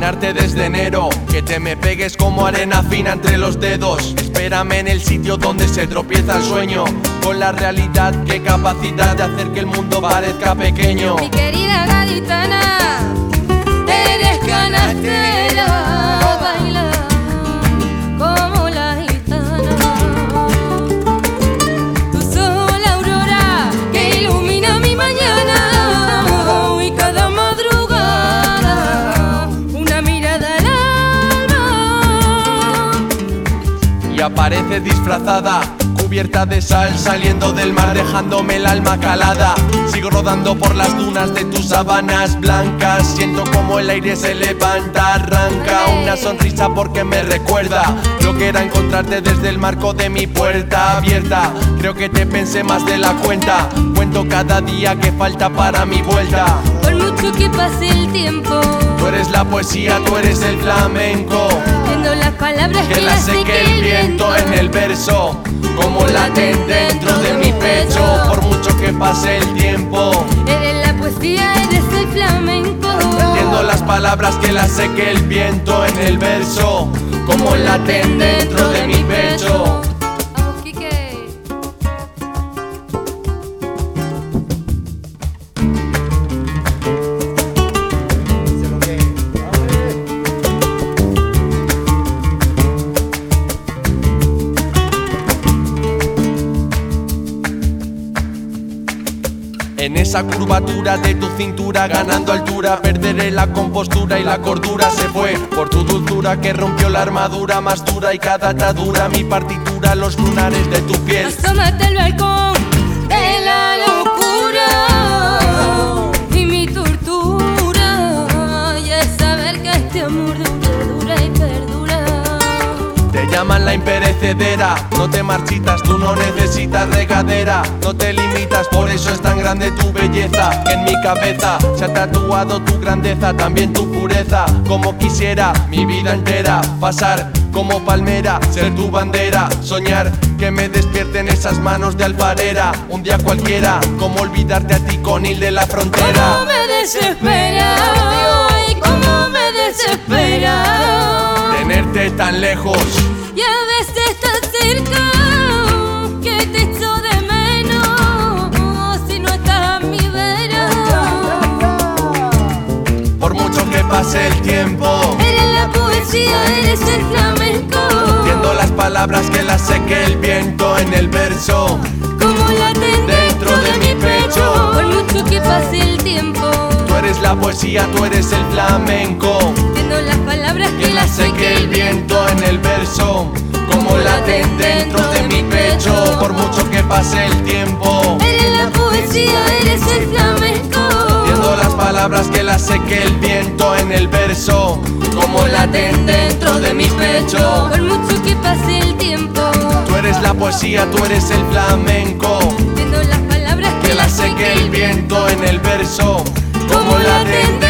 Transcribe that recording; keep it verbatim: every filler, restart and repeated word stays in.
imaginarte desde enero, que te me pegues como arena fina entre los dedos. Espérame en el sitio donde se tropieza el sueño con la realidad, qué capacidad de hacer que el mundo parezca pequeño. Mi querida gaditana, eres canastera, baila como la gitana. Tu sol, la aurora que ilumina mi mañana, y cada madrugada una mirada al alma. Y apareces disfrazada, cubierta de sal, saliendo del mar, dejándome el alma calada. Sigo rodando por las dunas de tus sabanas blancas, siento como el aire se levanta, arranca una sonrisa porque me recuerda lo que era encontrarte desde el marco de mi puerta abierta. Creo que te pensé más de la cuenta, cuento cada día que falta para mi vuelta. Por mucho que pase el tiempo, tú eres la poesía, tú eres el flamenco, viendo las palabras que las seque el viento en el verso, como laten dentro de mi pecho. Por mucho que pase el tiempo, eres la poesía, eres el flamenco, entiendo las palabras que las seque el viento en el verso, como laten dentro de mi pecho. Vamos, Quique. En esa curvatura de tu cintura, ganando altura, perderé la compostura y la cordura se fue por tu dulzura que rompió la armadura más dura y cada atadura, mi partitura, los lunares de tu piel. Asómate al balcón de la locura y mi tortura, y es saber que este amor dura, dura y perdura. Te llaman la imperecedera, no te marchitas, tú no necesitas regadera, no te limitas, por eso es tan grande tu belleza, que en mi cabeza se ha tatuado tu grandeza, también tu pureza, como quisiera mi vida entera, pasar como palmera, ser tu bandera, soñar que me despierten esas manos de alfarera, un día cualquiera, como olvidarte a ti con Il de la Frontera. Cómo me desespera, ay, cómo me desespera tenerte tan lejos y a veces tan cerca, que te echo de menos si no estás a mi vera. por mucho que pase el tiempo, Eres la poesía, eres el flamenco, entiendo las palabras que las seque el viento en el verso, como laten dentro de mi pecho. Por mucho que pase el tiempo, tú eres la poesía, tú eres el flamenco, viendo las palabras que las seque el viento en el verso, como laten dentro de mi pecho. Por mucho que pase el tiempo, Eres la poesía, eres el flamenco, entiendo las palabras que las seque el viento en el verso, como laten dentro de mi pecho. por mucho que pase el tiempo, Tú eres la poesía, tú eres el flamenco, viendo las palabras que las seque el viento en el verso, como laten